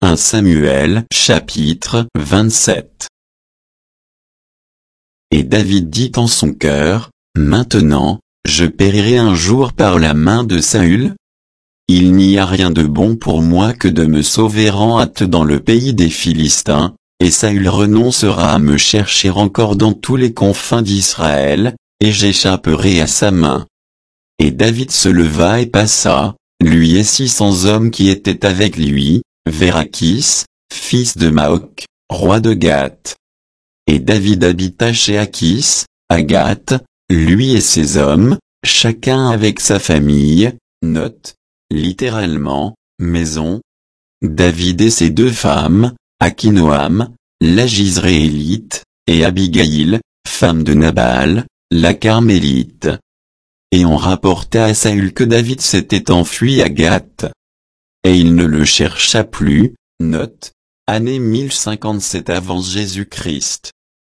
1 Samuel chapitre 27. Et David dit en son cœur, maintenant, je périrai un jour par la main de Saül. Il n'y a rien de bon pour moi que de me sauver en hâte dans le pays des Philistins, et Saül renoncera à me chercher encore dans tous les confins d'Israël, et j'échapperai à sa main. Et David se leva et passa, lui et 600 hommes qui étaient avec lui, vers Achis, fils de Maoc, roi de Gath. Et David habita chez Achis, à Gath, lui et ses hommes, chacun avec sa famille, note, littéralement, maison. David et ses 2 femmes, Akinoam, la Jizréélite, et Abigaïl, femme de Nabal, la Carmélite. Et on rapporta à Saül que David s'était enfui à Gath. Et il ne le chercha plus, note, année 1057 avant Jésus-Christ.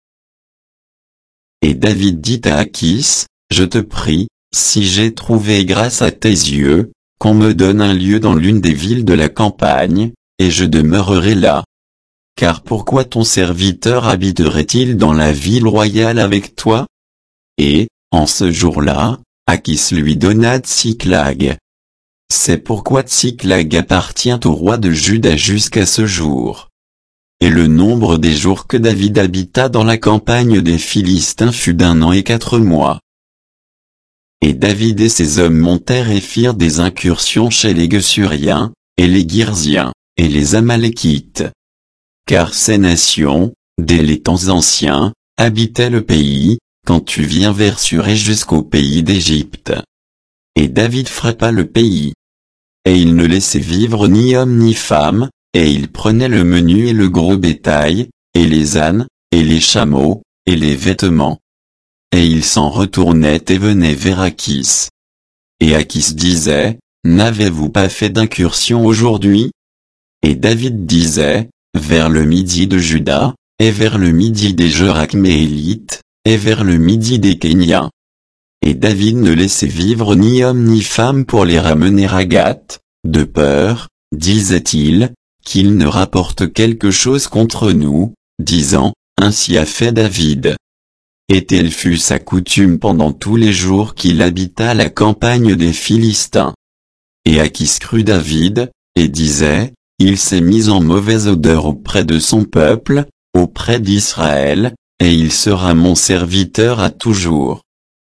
Et David dit à Achis, je te prie, si j'ai trouvé grâce à tes yeux, qu'on me donne un lieu dans l'une des villes de la campagne, et je demeurerai là. Car pourquoi ton serviteur habiterait-il dans la ville royale avec toi? Et, en ce jour-là, Achis lui donna Tsiklag. C'est pourquoi Tsiklag appartient au roi de Juda jusqu'à ce jour. Et le nombre des jours que David habita dans la campagne des Philistins fut d'1 an et 4 mois. Et David et ses hommes montèrent et firent des incursions chez les Geshuriens, et les Girziens, et les Amalékites. Car ces nations, dès les temps anciens, habitaient le pays, quand tu viens vers Sur et jusqu'au pays d'Égypte. Et David frappa le pays. Et il ne laissait vivre ni homme ni femme, et il prenait le menu et le gros bétail, et les ânes, et les chameaux, et les vêtements. Et il s'en retournait et venait vers Achis. Et Achis disait, n'avez-vous pas fait d'incursion aujourd'hui? Et David disait, vers le midi de Juda, et vers le midi des Jerakhméélites, et vers le midi des Kéniens. Et David ne laissait vivre ni homme ni femme pour les ramener à Gath, de peur, disait-il, qu'ils ne rapportent quelque chose contre nous, disant, ainsi a fait David. Et telle fut sa coutume pendant tous les jours qu'il habita la campagne des Philistins. Et Achis crut David, et disait, il s'est mis en mauvaise odeur auprès de son peuple, auprès d'Israël, et il sera mon serviteur à toujours.